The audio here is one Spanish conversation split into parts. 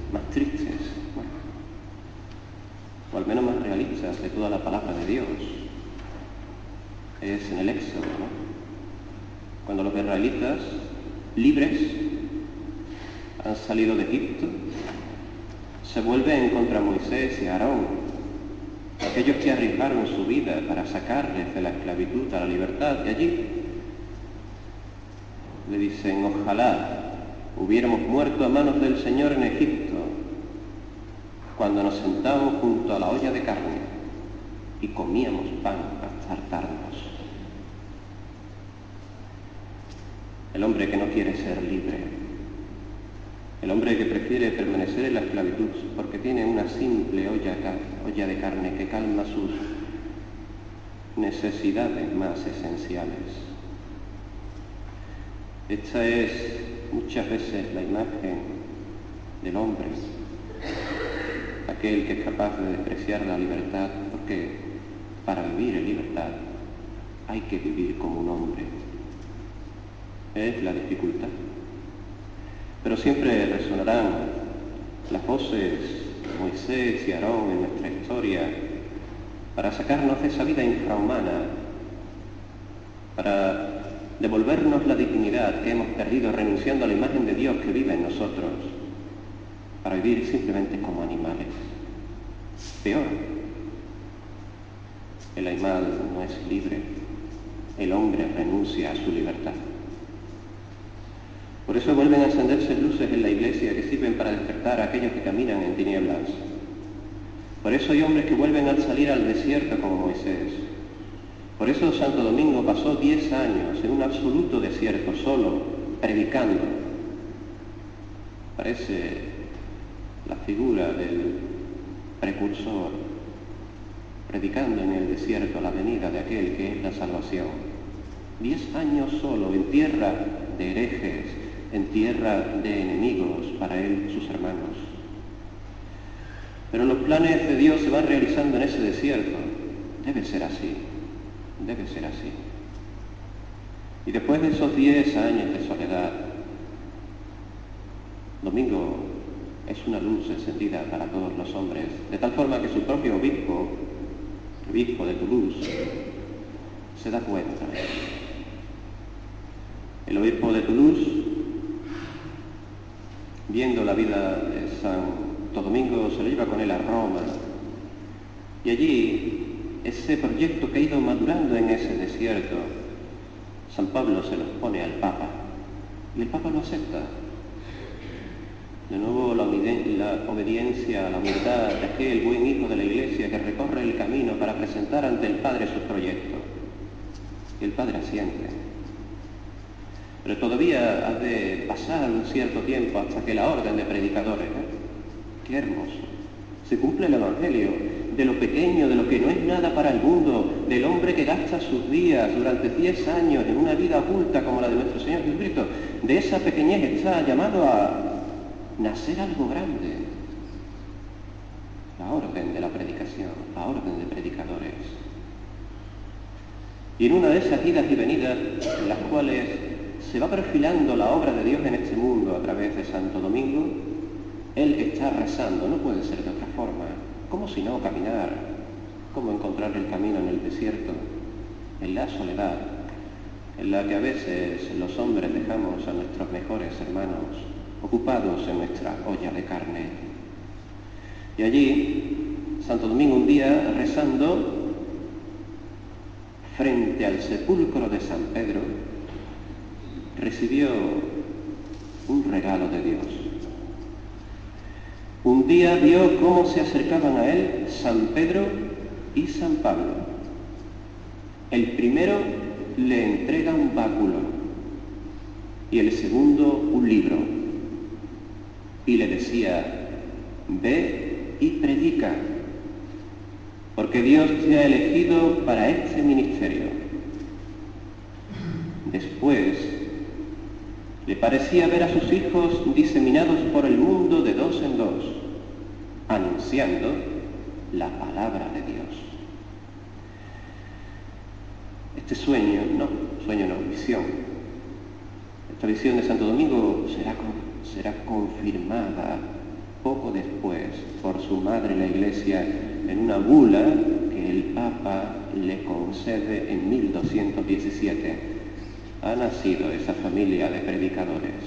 más tristes, bueno, o al menos más realistas de toda la palabra de Dios es en el Éxodo, ¿no? Cuando los israelitas, libres, han salido de Egipto, se vuelven contra Moisés y Aarón, aquellos que arriesgaron su vida para sacarles de la esclavitud a la libertad, y allí le dicen: ojalá hubiéramos muerto a manos del Señor en Egipto, cuando nos sentamos junto a la olla de carne y comíamos pan hasta hartarnos. El hombre que no quiere ser libre, el hombre que prefiere permanecer en la esclavitud porque tiene una simple olla de carne que calma sus necesidades más esenciales. Esta es muchas veces la imagen del hombre, aquel que es capaz de despreciar la libertad, porque para vivir en libertad hay que vivir como un hombre. Es la dificultad. Pero siempre resonarán las voces de Moisés y Aarón en nuestra historia para sacarnos de esa vida infrahumana, para devolvernos la dignidad que hemos perdido renunciando a la imagen de Dios que vive en nosotros, para vivir simplemente como animales. Peor, el animal no es libre, el hombre renuncia a su libertad. Por eso vuelven a encenderse luces en la iglesia que sirven para despertar a aquellos que caminan en tinieblas. Por eso hay hombres que vuelven a salir al desierto como Moisés. Por eso Santo Domingo pasó 10 años en un absoluto desierto, solo, predicando. Parece la figura del precursor, predicando en el desierto la venida de aquel que es la salvación. 10 años solo, en tierra de herejes, en tierra de enemigos para él y sus hermanos. Pero los planes de Dios se van realizando en ese desierto. Debe ser así, debe ser así. Y después de esos 10 años de soledad, Domingo es una luz encendida para todos los hombres, de tal forma que su propio obispo de Toulouse, se da cuenta. El obispo de Toulouse, viendo la vida de Santo Domingo, se lo lleva con él a Roma. Y allí, ese proyecto que ha ido madurando en ese desierto, San Pablo se lo pone al Papa. Y el Papa lo acepta. De nuevo la obediencia, la humildad de aquel buen hijo de la Iglesia que recorre el camino para presentar ante el Padre sus proyectos. Y el Padre asiente. Pero todavía ha de pasar un cierto tiempo hasta que la orden de predicadores, qué hermoso, se cumple el Evangelio de lo pequeño, de lo que no es nada para el mundo, del hombre que gasta sus días durante 10 años en una vida oculta como la de nuestro Señor Jesucristo. De esa pequeñez está llamado a nacer algo grande. La orden de la predicación, la orden de predicadores. Y en una de esas idas y venidas en las cuales se va perfilando la obra de Dios en este mundo a través de Santo Domingo, él está rezando, no puede ser de otra forma. ¿Cómo si no caminar? ¿Cómo encontrar el camino en el desierto? En la soledad, en la que a veces los hombres dejamos a nuestros mejores hermanos ocupados en nuestra olla de carne. Y allí, Santo Domingo un día, rezando frente al sepulcro de San Pedro, recibió un regalo de Dios. Un día vio cómo se acercaban a él San Pedro y San Pablo. El primero le entrega un báculo y el segundo un libro. Y le decía: ve y predica, porque Dios te ha elegido para este ministerio. Después, le parecía ver a sus hijos diseminados por el mundo de dos en dos, anunciando la palabra de Dios. Este sueño no, visión. Esta visión de Santo Domingo será confirmada poco después, por su madre la Iglesia, en una bula que el Papa le concede en 1217. Ha nacido esa familia de predicadores.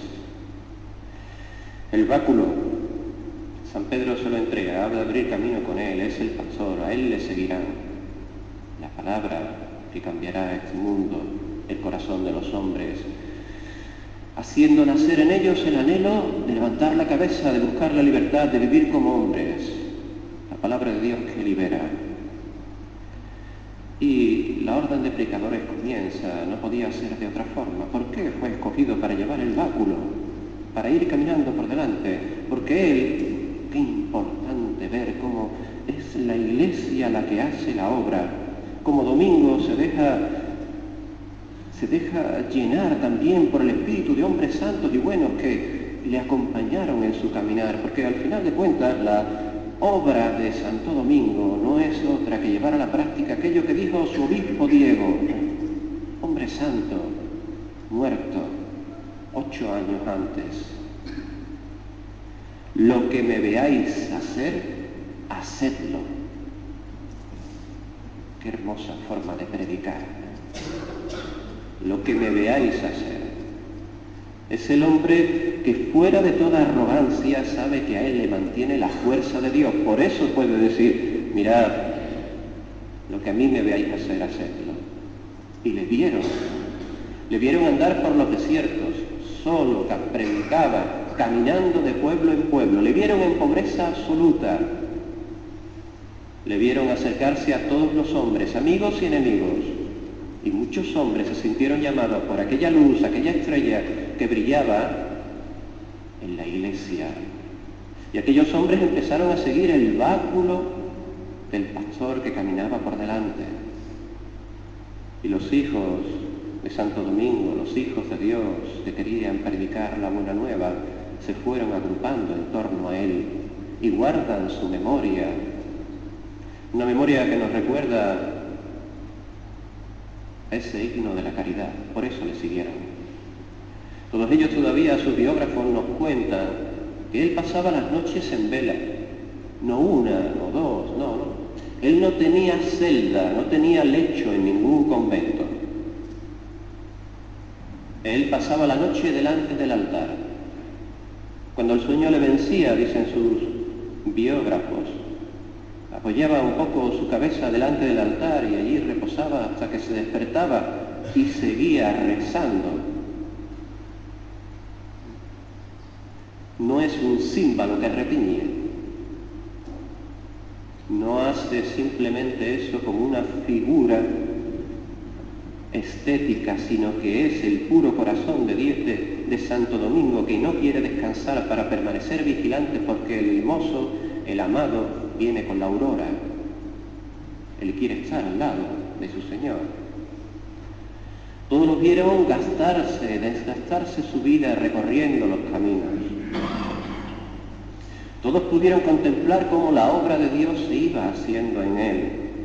El báculo, San Pedro se lo entrega, habla de abrir camino con él, es el pastor, a él le seguirán. La palabra que cambiará este mundo, el corazón de los hombres, haciendo nacer en ellos el anhelo de levantar la cabeza, de buscar la libertad, de vivir como hombres. La palabra de Dios que libera. Y la orden de predicadores comienza, no podía ser de otra forma. ¿Por qué fue escogido para llevar el báculo? Para ir caminando por delante. Porque él, qué importante ver cómo es la Iglesia la que hace la obra. Como Domingo se deja llenar también por el espíritu de hombres santos y buenos que le acompañaron en su caminar, porque al final de cuentas la obra de Santo Domingo no es otra que llevar a la práctica aquello que dijo su obispo Diego, hombre santo, muerto 8 años antes. Lo que me veáis hacer, hacedlo. Qué hermosa forma de predicar. Lo que me veáis hacer. Es el hombre que fuera de toda arrogancia sabe que a él le mantiene la fuerza de Dios. Por eso puede decir, mirad, lo que a mí me veáis hacer, hacedlo. Y le vieron andar por los desiertos, solo, predicaba, caminando de pueblo en pueblo. Le vieron en pobreza absoluta. Le vieron acercarse a todos los hombres, amigos y enemigos. Y muchos hombres se sintieron llamados por aquella luz, aquella estrella que brillaba en la Iglesia. Y aquellos hombres empezaron a seguir el báculo del pastor que caminaba por delante. Y los hijos de Santo Domingo, los hijos de Dios que querían predicar la buena nueva, se fueron agrupando en torno a él y guardan su memoria. Una memoria que nos recuerda ese himno de la caridad, por eso le siguieron. Todos ellos todavía, sus biógrafos nos cuentan que él pasaba las noches en vela, no una, no dos, no. Él no tenía celda, no tenía lecho en ningún convento. Él pasaba la noche delante del altar. Cuando el sueño le vencía, dicen sus biógrafos, apoyaba un poco su cabeza delante del altar y allí reposaba hasta que se despertaba y seguía rezando. No es un címbalo que retiñe. No hace simplemente eso como una figura estética, sino que es el puro corazón de Santo Domingo, que no quiere descansar para permanecer vigilante porque el mozo, el amado, viene con la aurora. Él quiere estar al lado de su Señor. Todos los vieron desgastarse su vida recorriendo los caminos. Todos pudieron contemplar cómo la obra de Dios se iba haciendo en él.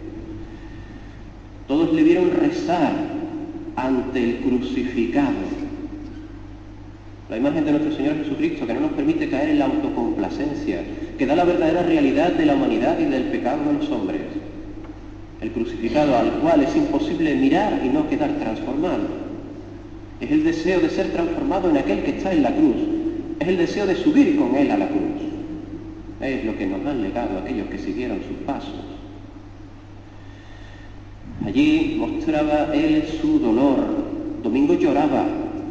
Todos le vieron rezar ante el crucificado. La imagen de nuestro Señor Jesucristo, que no nos permite caer en la autocomplacencia, que da la verdadera realidad de la humanidad y del pecado de los hombres. El crucificado al cual es imposible mirar y no quedar transformado. Es el deseo de ser transformado en aquel que está en la cruz. Es el deseo de subir con él a la cruz. Es lo que nos han legado aquellos que siguieron sus pasos. Allí mostraba él su dolor. Domingo lloraba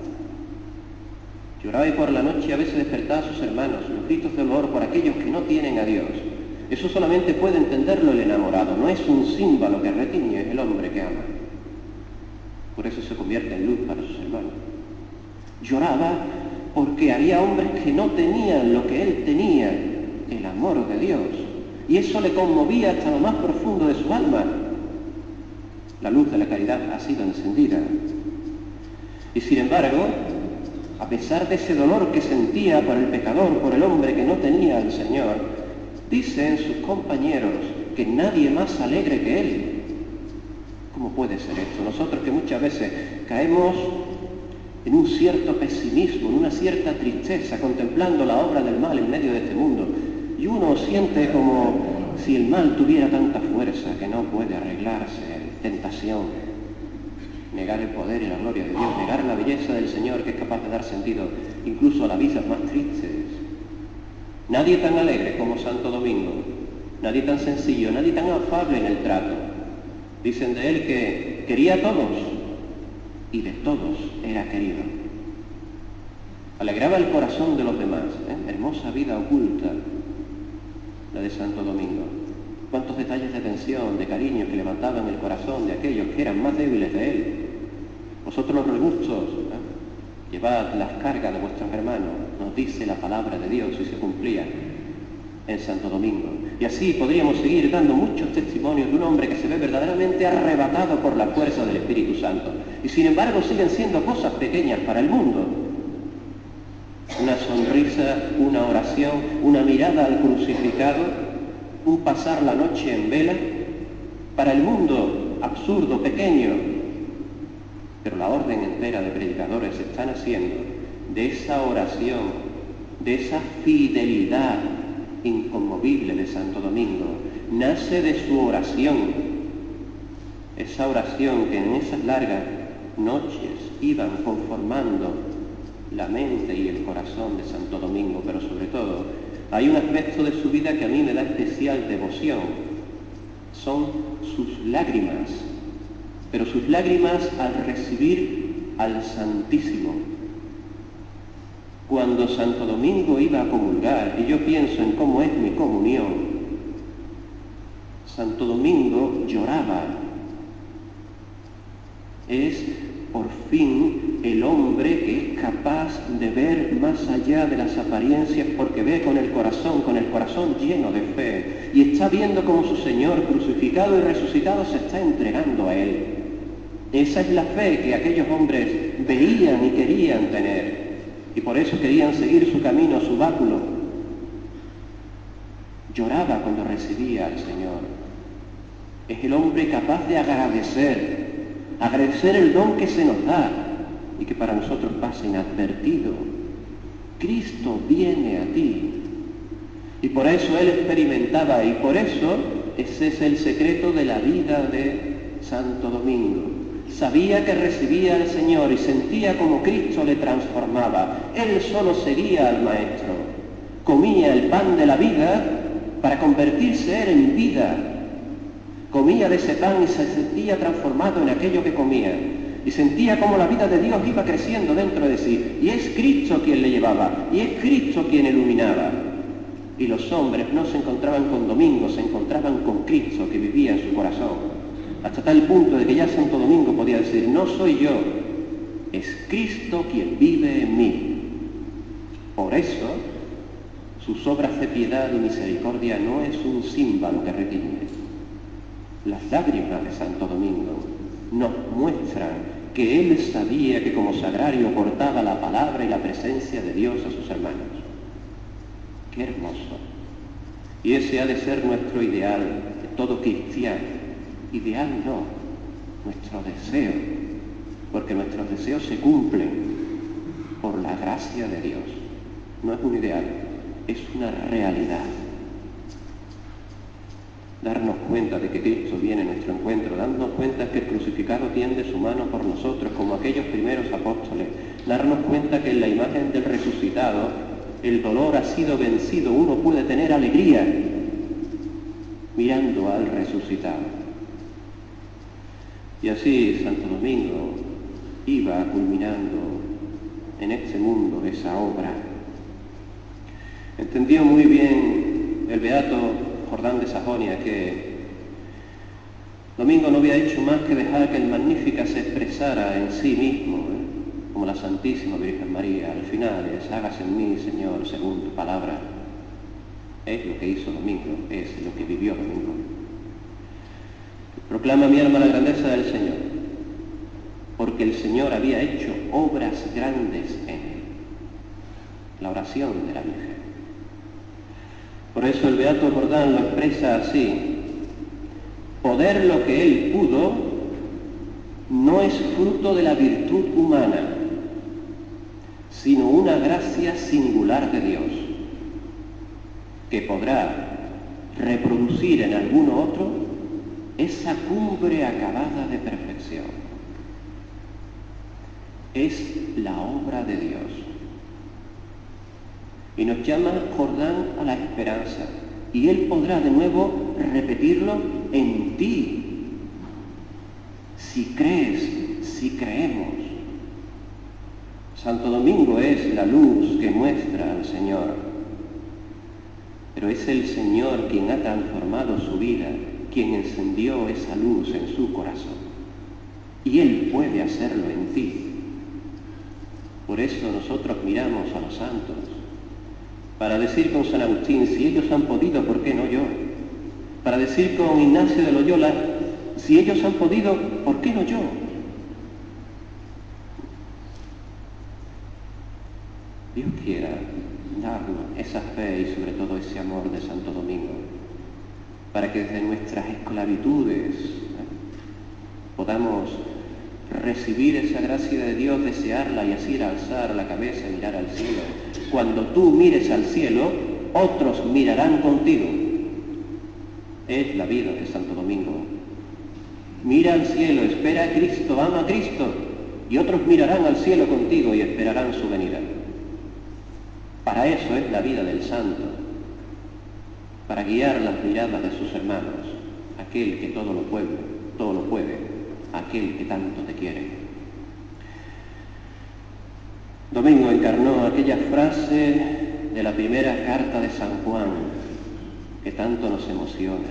y por la noche a veces despertaba a sus hermanos, los gritos de dolor por aquellos que no tienen a Dios. Eso solamente puede entenderlo el enamorado, no es un címbalo que retiñe, es el hombre que ama. Por eso se convierte en luz para sus hermanos. Lloraba porque había hombres que no tenían lo que él tenía, el amor de Dios. Y eso le conmovía hasta lo más profundo de su alma. La luz de la caridad ha sido encendida. Y sin embargo, a pesar de ese dolor que sentía por el pecador, por el hombre que no tenía al Señor, dicen sus compañeros que nadie más alegre que él. ¿Cómo puede ser esto? Nosotros que muchas veces caemos en un cierto pesimismo, en una cierta tristeza, contemplando la obra del mal en medio de este mundo, y uno siente como si el mal tuviera tanta fuerza que no puede arreglarse. Tentación, negar el poder y la gloria de Dios, negar la belleza del Señor, que es capaz de dar sentido incluso a las vidas más tristes. Nadie tan alegre como Santo Domingo, nadie tan sencillo, nadie tan afable en el trato. Dicen de él que quería a todos y de todos era querido. Alegraba el corazón de los demás, hermosa vida oculta, la de Santo Domingo. Cuántos detalles de atención, de cariño que levantaban el corazón de aquellos que eran más débiles de él. Vosotros los robustos, llevad las cargas de vuestros hermanos, nos dice la palabra de Dios y se cumplía en Santo Domingo. Y así podríamos seguir dando muchos testimonios de un hombre que se ve verdaderamente arrebatado por la fuerza del Espíritu Santo. Y sin embargo siguen siendo cosas pequeñas para el mundo. Una sonrisa, una oración, una mirada al crucificado, un pasar la noche en vela, para el mundo absurdo, pequeño, pero la orden entera de predicadores están haciendo de esa oración, de esa fidelidad inconmovible de Santo Domingo, nace de su oración, esa oración que en esas largas noches iban conformando la mente y el corazón de Santo Domingo, pero sobre todo hay un aspecto de su vida que a mí me da especial devoción. Son sus lágrimas, pero sus lágrimas al recibir al Santísimo. Cuando Santo Domingo iba a comulgar, y yo pienso en cómo es mi comunión, Santo Domingo lloraba. Es por fin el hombre que es capaz de ver más allá de las apariencias, porque ve con el corazón lleno de fe, y está viendo cómo su Señor crucificado y resucitado se está entregando a Él. Esa es la fe que aquellos hombres veían y querían tener, y por eso querían seguir su camino, su báculo. Lloraba cuando recibía al Señor. Es el hombre capaz de agradecer el don que se nos da y que para nosotros pasa inadvertido. Cristo viene a ti. Y por eso él experimentaba, y por eso ese es el secreto de la vida de Santo Domingo. Sabía que recibía al Señor y sentía como Cristo le transformaba. Él solo seguía al Maestro. Comía el pan de la vida para convertirse él en vida. Comía de ese pan y se sentía transformado en aquello que comía. Y sentía como la vida de Dios iba creciendo dentro de sí. Y es Cristo quien le llevaba. Y es Cristo quien iluminaba. Y los hombres no se encontraban con Domingo, se encontraban con Cristo que vivía en su corazón. Hasta tal punto de que ya Santo Domingo podía decir, no soy yo, es Cristo quien vive en mí. Por eso, sus obras de piedad y misericordia no es un címbalo que retiñe. Las lágrimas de Santo Domingo nos muestran que él sabía que como sagrario portaba la palabra y la presencia de Dios a sus hermanos. ¡Qué hermoso! Y ese ha de ser nuestro ideal de todo cristiano. Ideal no, nuestro deseo, porque nuestros deseos se cumplen por la gracia de Dios. No es un ideal, es una realidad. Darnos cuenta de que Cristo viene a nuestro encuentro, darnos cuenta que el crucificado tiende su mano por nosotros como aquellos primeros apóstoles, darnos cuenta que en la imagen del resucitado el dolor ha sido vencido, uno puede tener alegría mirando al resucitado. Y así Santo Domingo iba culminando en este mundo esa obra. Entendió muy bien el beato Jordán de Sajonia que Domingo no había hecho más que dejar que el Magnificat se expresara en sí mismo, como la Santísima Virgen María. Al final es, hágase en mí, Señor, según tu palabra. Es lo que hizo Domingo, es lo que vivió Domingo. Proclama mi alma la grandeza del Señor, porque el Señor había hecho obras grandes en él. La oración de la Virgen. Por eso el beato Jordán lo expresa así: poder lo que él pudo no es fruto de la virtud humana, sino una gracia singular de Dios. que podrá reproducir en alguno otro esa cumbre acabada de perfección. Es la obra de Dios. Y nos llama Jordán a la esperanza. Y Él podrá de nuevo repetirlo en ti. Si crees, si creemos. Santo Domingo es la luz que muestra al Señor. Pero es el Señor quien ha transformado su vida, quien encendió esa luz en su corazón. Y Él puede hacerlo en ti. Por eso nosotros miramos a los santos, para decir con San Agustín, si ellos han podido, ¿por qué no yo? Para decir con Ignacio de Loyola, si ellos han podido, ¿por qué no yo? Dios quiera darnos esa fe y sobre todo ese amor de Santo Domingo, para que desde nuestras esclavitudes podamos recibir esa gracia de Dios, desearla y así alzar la cabeza y mirar al cielo. Cuando tú mires al cielo, otros mirarán contigo. Es la vida de Santo Domingo. Mira al cielo, espera a Cristo, ama a Cristo, y otros mirarán al cielo contigo y esperarán su venida. Para eso es la vida del santo, para guiar las miradas de sus hermanos, aquel que todo lo puede, aquel que tanto te quiere. Domingo encarnó aquella frase de la primera carta de San Juan, que tanto nos emociona.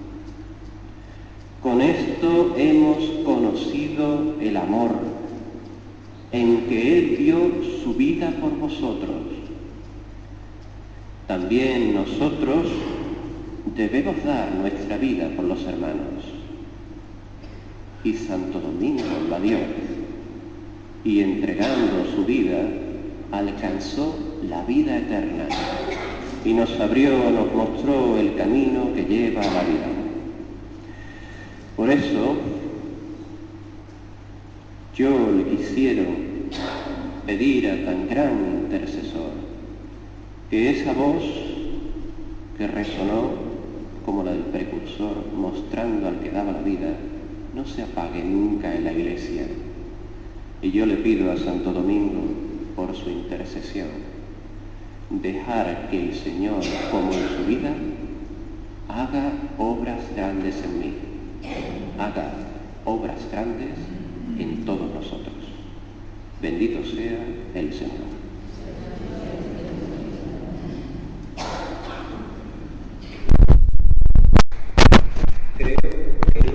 Con esto hemos conocido el amor, en que Él dio su vida por vosotros. También nosotros debemos dar nuestra vida por los hermanos. Y Santo Domingo la dio, y entregando su vida, alcanzó la vida eterna, y nos mostró el camino que lleva a la vida. Por eso, yo le quisiera pedir a tan gran intercesor que esa voz que resonó como la del precursor, mostrando al que daba la vida, no se apague nunca en la Iglesia. Y yo le pido a Santo Domingo, por su intercesión, dejar que el Señor, como en su vida, haga obras grandes en mí, haga obras grandes en todos nosotros. Bendito sea el Señor.